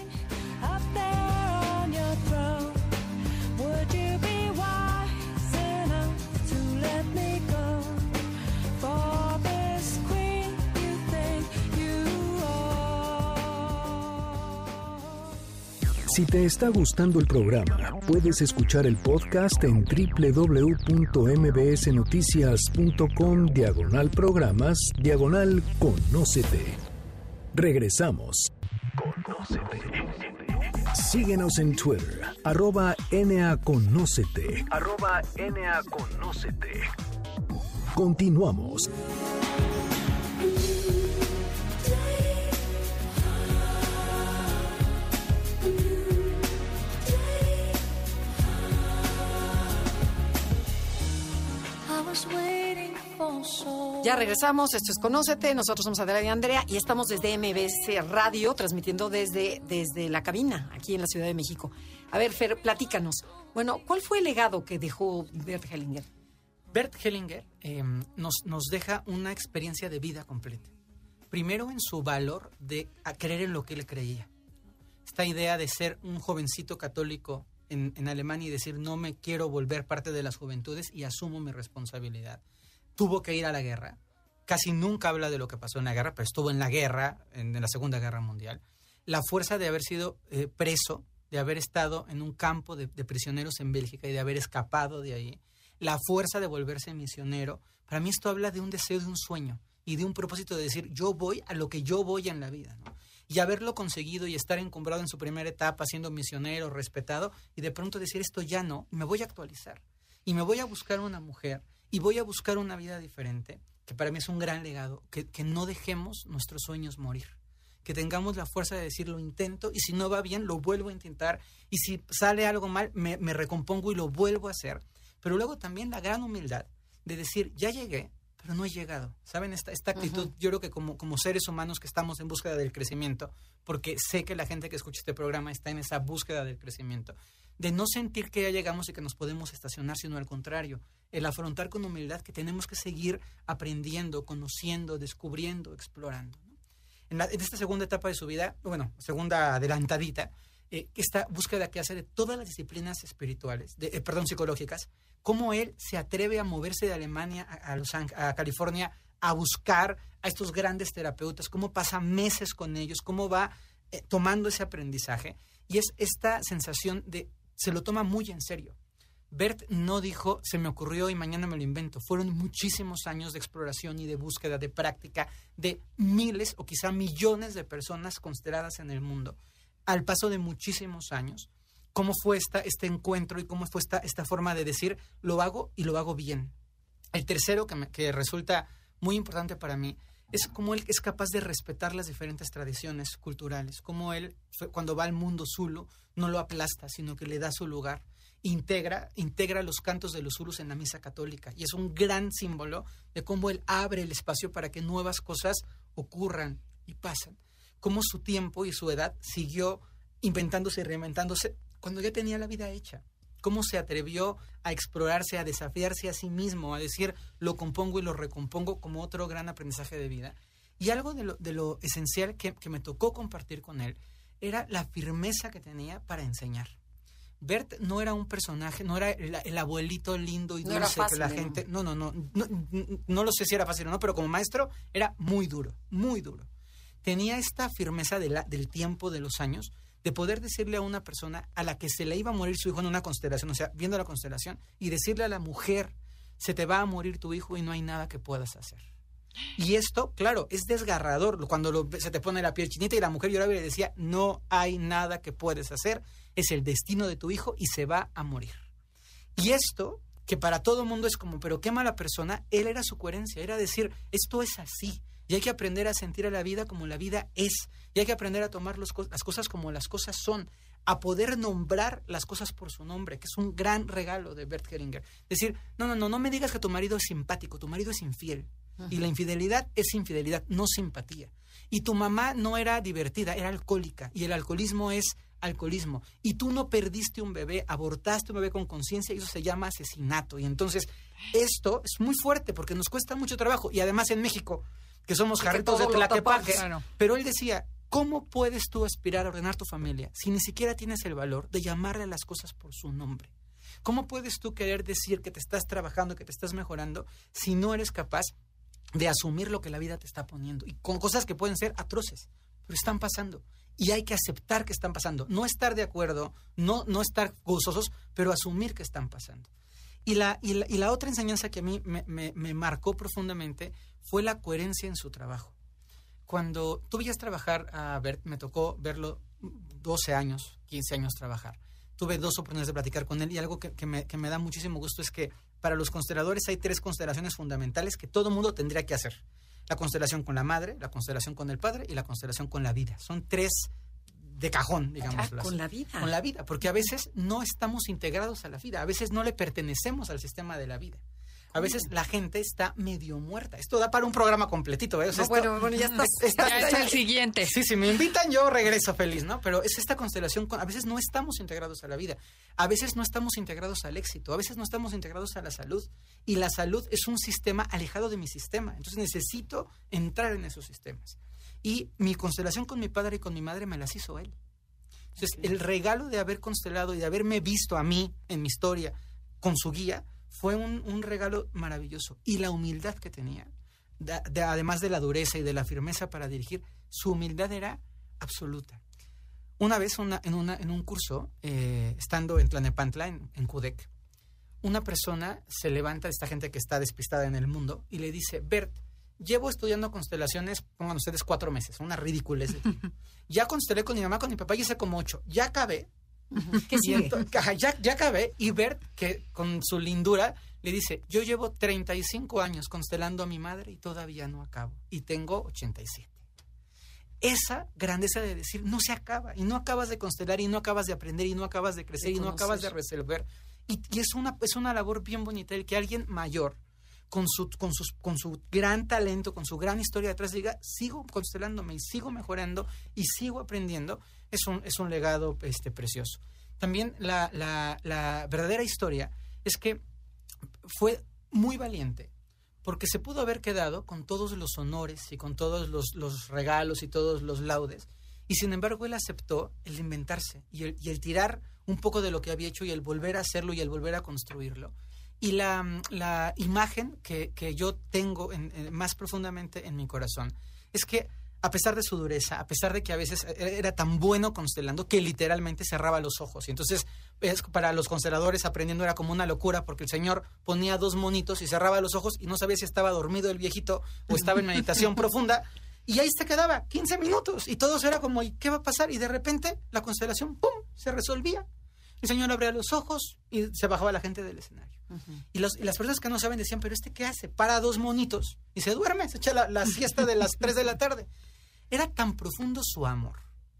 Si te está gustando el programa, puedes escuchar el podcast en www.mbsnoticias.com/programas/Conócete. Regresamos. Conócete. Síguenos en Twitter, @NAConócete. @NAConócete. Continuamos. Ya regresamos, esto es Conócete, nosotros somos Adela y Andrea y estamos desde MBS Radio, transmitiendo desde la cabina, aquí en la Ciudad de México. A ver, Fer, platícanos. Bueno, ¿cuál fue el legado que dejó Bert Hellinger? Bert Hellinger nos deja una experiencia de vida completa. Primero en su valor de creer en lo que él creía. Esta idea de ser un jovencito católico en Alemania y decir no me quiero volver parte de las juventudes y asumo mi responsabilidad. Tuvo que ir a la guerra. Casi nunca habla de lo que pasó en la guerra, pero estuvo en la guerra, en la Segunda Guerra Mundial. La fuerza de haber sido preso, de haber estado en un campo de prisioneros en Bélgica y de haber escapado de ahí. La fuerza de volverse misionero. Para mí esto habla de un deseo, de un sueño y de un propósito de decir yo voy a lo que yo voy en la vida, ¿no? Y haberlo conseguido y estar encumbrado en su primera etapa siendo misionero, respetado, y de pronto decir esto ya no, me voy a actualizar. Y me voy a buscar una mujer y voy a buscar una vida diferente, que para mí es un gran legado, que no dejemos nuestros sueños morir, que tengamos la fuerza de decir lo intento y si no va bien lo vuelvo a intentar y si sale algo mal me recompongo y lo vuelvo a hacer, pero luego también la gran humildad de decir ya llegué, pero no he llegado. ¿Saben? Esta actitud, yo creo que como seres humanos que estamos en búsqueda del crecimiento, porque sé que la gente que escucha este programa está en esa búsqueda del crecimiento, de no sentir que ya llegamos y que nos podemos estacionar, sino al contrario, el afrontar con humildad que tenemos que seguir aprendiendo, conociendo, descubriendo, explorando, ¿no? En esta segunda etapa de su vida, segunda adelantadita, esta búsqueda que hace de todas las disciplinas espirituales, psicológicas, cómo él se atreve a moverse de Alemania a California a buscar a estos grandes terapeutas, cómo pasa meses con ellos, cómo va tomando ese aprendizaje, y es esta sensación de se lo toma muy en serio. Bert no dijo, se me ocurrió y mañana me lo invento. Fueron muchísimos años de exploración y de búsqueda, de práctica, de miles o quizá millones de personas consteladas en el mundo. Al paso de muchísimos años, cómo fue este encuentro y cómo fue esta forma de decir, lo hago y lo hago bien. El tercero que resulta muy importante para mí es cómo él es capaz de respetar las diferentes tradiciones culturales, cómo él, cuando va al mundo Zulu, no lo aplasta, sino que le da su lugar. Integra los cantos de los Zulus en la misa católica y es un gran símbolo de cómo él abre el espacio para que nuevas cosas ocurran y pasen. Cómo su tiempo y su edad siguió inventándose y reinventándose cuando ya tenía la vida hecha. Cómo se atrevió a explorarse, a desafiarse a sí mismo, a decir lo compongo y lo recompongo como otro gran aprendizaje de vida. Y algo de lo esencial que me tocó compartir con él era la firmeza que tenía para enseñar. Bert no era un personaje, no era el abuelito lindo y dulce, no era fácil, que la gente... No lo sé si era fácil o no, pero como maestro era muy duro, muy duro. Tenía esta firmeza del tiempo, de los años, de poder decirle a una persona a la que se le iba a morir su hijo en una constelación, o sea, viendo la constelación, y decirle a la mujer, se te va a morir tu hijo y no hay nada que puedas hacer. Y esto, claro, es desgarrador cuando se te pone la piel chinita y la mujer lloraba y le decía, no hay nada que puedes hacer, es el destino de tu hijo y se va a morir. Y esto, que para todo el mundo es como, pero qué mala persona, él era su coherencia, era decir, esto es así. Y hay que aprender a sentir a la vida como la vida es. Y hay que aprender a tomar las cosas como las cosas son. A poder nombrar las cosas por su nombre, que es un gran regalo de Bert Hellinger. Decir, no me digas que tu marido es simpático, tu marido es infiel. Uh-huh. Y la infidelidad es infidelidad, no simpatía. Y tu mamá no era divertida, era alcohólica. Y el alcoholismo es alcoholismo. Y tú no perdiste un bebé, abortaste un bebé con conciencia y eso se llama asesinato. Y entonces esto es muy fuerte porque nos cuesta mucho trabajo. Y además en México, que somos jarritos de Tlaquepaque, claro. Pero él decía, ¿cómo puedes tú aspirar a ordenar tu familia si ni siquiera tienes el valor de llamarle a las cosas por su nombre? ¿Cómo puedes tú querer decir que te estás trabajando, que te estás mejorando, si no eres capaz de asumir lo que la vida te está poniendo? Y con cosas que pueden ser atroces, pero están pasando. Y hay que aceptar que están pasando. No estar de acuerdo, no estar gozosos, pero asumir que están pasando. Y la otra enseñanza que a mí me marcó profundamente fue la coherencia en su trabajo. Cuando tú veías trabajar a Bert, me tocó verlo 12 años, 15 años trabajar. Tuve 2 oportunidades de platicar con él y algo que me da muchísimo gusto es que para los consteladores hay 3 constelaciones fundamentales que todo mundo tendría que hacer. La constelación con la madre, la constelación con el padre y la constelación con la vida. Son 3 de cajón, digamos. Con la vida. Con la vida, porque a veces no estamos integrados a la vida, a veces no le pertenecemos al sistema de la vida. A veces la gente está medio muerta. Esto da para un programa completito, ¿eh? O sea, bueno, ya estás. Ya es el siguiente. Sí, si me invitan yo regreso feliz, ¿no? Pero es esta constelación, a veces no estamos integrados a la vida, a veces no estamos integrados al éxito, a veces no estamos integrados a la salud. Y la salud es un sistema alejado de mi sistema. Entonces necesito entrar en esos sistemas. Y mi constelación con mi padre y con mi madre me las hizo él. Entonces el regalo de haber constelado y de haberme visto a mí en mi historia con su guía fue un regalo maravilloso. Y la humildad que tenía, además de la dureza y de la firmeza para dirigir, su humildad era absoluta. Una vez en un curso, estando en Tlanepantla, en Cudec, una persona se levanta de esta gente que está despistada en el mundo y le dice, Bert, llevo estudiando constelaciones, pongan ustedes 4 meses, una ridiculez de tiempo. Ya constelé con mi mamá, con mi papá, y hice como 8. Ya acabé. ¿Qué sigue? Ya acabé. Y Bert, que con su lindura, le dice, yo llevo 35 años constelando a mi madre y todavía no acabo. Y tengo 87. Esa grandeza de decir, no se acaba. Y no acabas de constelar, y no acabas de aprender, y no acabas de crecer, y no acabas de resolver. Y es una labor bien bonita el que alguien mayor, con su gran talento, con su gran historia detrás, diga, sigo constelándome y sigo mejorando y sigo aprendiendo. Es un legado precioso. También la verdadera historia es que fue muy valiente, porque se pudo haber quedado con todos los honores y con todos los regalos y todos los laudes, y sin embargo él aceptó el inventarse y el tirar un poco de lo que había hecho y el volver a hacerlo y el volver a construirlo. Y la imagen que yo tengo más profundamente en mi corazón es que, a pesar de su dureza, a pesar de que a veces era tan bueno constelando que literalmente cerraba los ojos. Y entonces, para los consteladores aprendiendo era como una locura, porque el señor ponía 2 monitos y cerraba los ojos y no sabía si estaba dormido el viejito o estaba en meditación profunda. Y ahí se quedaba 15 minutos y todos era como, ¿y qué va a pasar? Y de repente la constelación, ¡pum!, se resolvía. El señor abría los ojos y se bajaba la gente del escenario. Y las personas que no saben decían, ¿pero este qué hace? Para 2 monitos y se duerme, se echa la siesta de las 3 de la tarde. Era tan profundo su amor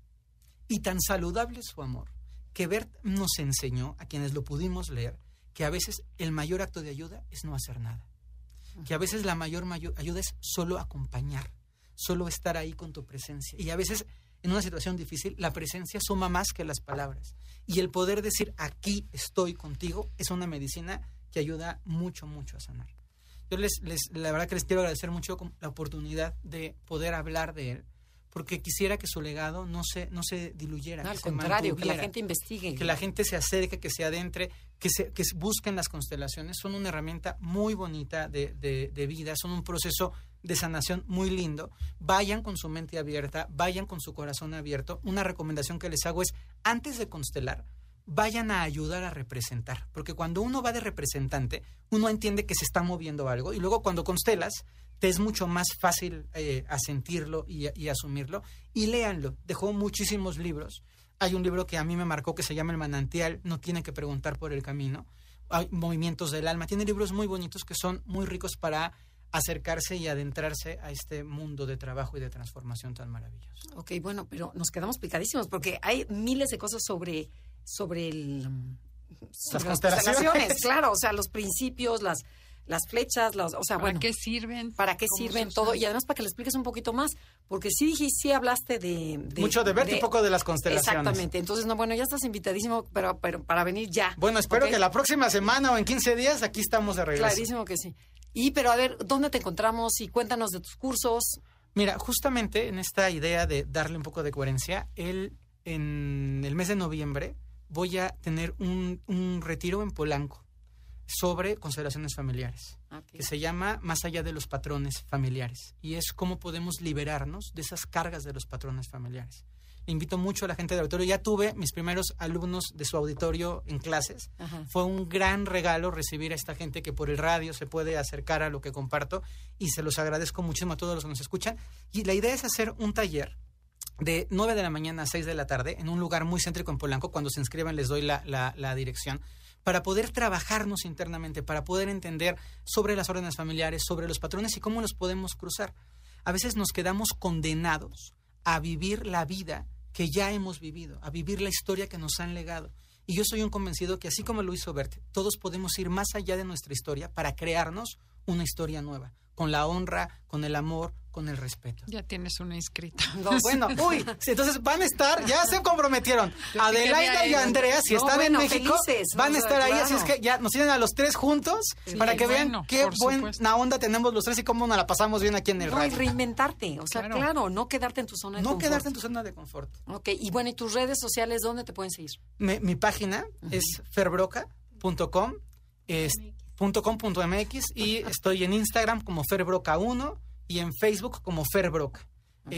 y tan saludable su amor que Bert nos enseñó, a quienes lo pudimos leer, que a veces el mayor acto de ayuda es no hacer nada. Que a veces la mayor ayuda es solo acompañar, solo estar ahí con tu presencia. Y a veces, en una situación difícil, la presencia suma más que las palabras. Y el poder decir, aquí estoy contigo, es una medicina que ayuda mucho, mucho a sanar. Yo la verdad que les quiero agradecer mucho la oportunidad de poder hablar de él, porque quisiera que su legado no se diluyera. No, al contrario, que la gente investigue. Que la gente se acerque, que se adentre, que busquen las constelaciones. Son una herramienta muy bonita de vida, son un proceso de sanación muy lindo. Vayan con su mente abierta, vayan con su corazón abierto. Una recomendación que les hago es, antes de constelar, vayan a ayudar a representar, porque cuando uno va de representante, uno entiende que se está moviendo algo, y luego cuando constelas, te es mucho más fácil a sentirlo y asumirlo. Y léanlo, dejó muchísimos libros. Hay un libro que a mí me marcó que se llama El Manantial, no tienen que preguntar por el camino. Hay Movimientos del Alma, tiene libros muy bonitos que son muy ricos para acercarse y adentrarse a este mundo de trabajo y de transformación tan maravilloso. Ok, bueno, pero nos quedamos picadísimos porque hay miles de cosas sobre las constelaciones. Claro, o sea, los principios, las flechas, o sea, ¿Para bueno. qué sirven? ¿Para qué ¿Cómo sirven se todo? usan? Y además para que le expliques un poquito más, porque sí hablaste Mucho de Bert y poco de las constelaciones. Exactamente. Entonces, no, bueno, ya estás invitadísimo, pero para venir ya. Bueno, espero ¿ok? que la próxima semana o en 15 días aquí estamos de regreso. Clarísimo que sí. Pero a ver, ¿dónde te encontramos? Y cuéntanos de tus cursos. Mira, justamente en esta idea de darle un poco de coherencia, en el mes de noviembre voy a tener un retiro en Polanco sobre constelaciones familiares, que se llama Más allá de los patrones familiares, y es cómo podemos liberarnos de esas cargas de los patrones familiares. Invito mucho a la gente del auditorio. Ya tuve mis primeros alumnos de su auditorio en clases. Ajá. Fue un gran regalo recibir a esta gente que por el radio se puede acercar a lo que comparto, y se los agradezco muchísimo a todos los que nos escuchan. Y la idea es hacer un taller de 9 de la mañana a 6 de la tarde en un lugar muy céntrico en Polanco. Cuando se inscriban les doy la dirección, para poder trabajarnos internamente, para poder entender sobre las órdenes familiares, sobre los patrones y cómo los podemos cruzar. A veces nos quedamos condenados a vivir la vida que ya hemos vivido, a vivir la historia que nos han legado. Y yo soy un convencido que así como lo hizo Bert, todos podemos ir más allá de nuestra historia para crearnos una historia nueva, con la honra, con el amor, con el respeto. Ya tienes una inscrita. No, Bueno, sí, entonces van a estar, ya se comprometieron. Yo Adelaida quería y ir. Andrea, si No, están bueno, en México, felices, van a o sea, estar ahí, claro. así es que ya nos tienen a los tres juntos, Sí, para que vean bueno, qué por buena supuesto. onda tenemos los tres y cómo nos la pasamos bien aquí en el No, y radio. reinventarte. O sea, Claro. claro, no quedarte en tu zona de No confort. quedarte en tu zona de confort. Ok, y bueno, ¿y tus redes sociales dónde te pueden seguir? Mi página es ferbroca.com, es .com.mx, y estoy en Instagram como ferbroca1 y en Facebook como ferbroca.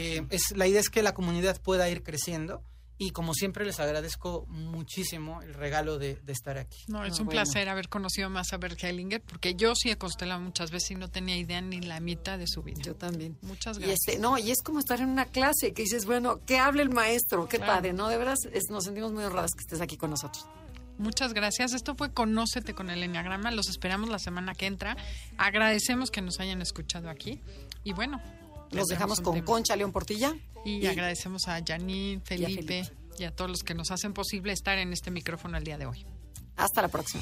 La idea es que la comunidad pueda ir creciendo, y como siempre les agradezco muchísimo el regalo de estar aquí. No, es Ah, un bueno. placer haber conocido más a Bert Hellinger, porque yo sí he constelado muchas veces y no tenía idea ni la mitad de su vida. Yo también. Muchas Y gracias. y es como estar en una clase que dices, bueno, que hable el maestro, qué Claro. padre, ¿no? De veras, nos sentimos muy honradas que estés aquí con nosotros. Muchas gracias. Esto fue Conócete con el Enneagrama. Los esperamos la semana que entra. Agradecemos que nos hayan escuchado aquí. Y bueno, Los dejamos un con tema. Concha León Portilla. Y agradecemos a Janine, Felipe Felipe. y a todos los que nos hacen posible estar en este micrófono el día de hoy. Hasta la próxima.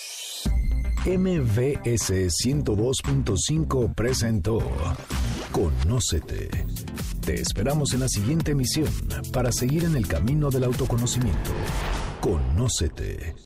MVS 102.5 presentó Conócete. Te esperamos en la siguiente emisión para seguir en el camino del autoconocimiento. Conócete.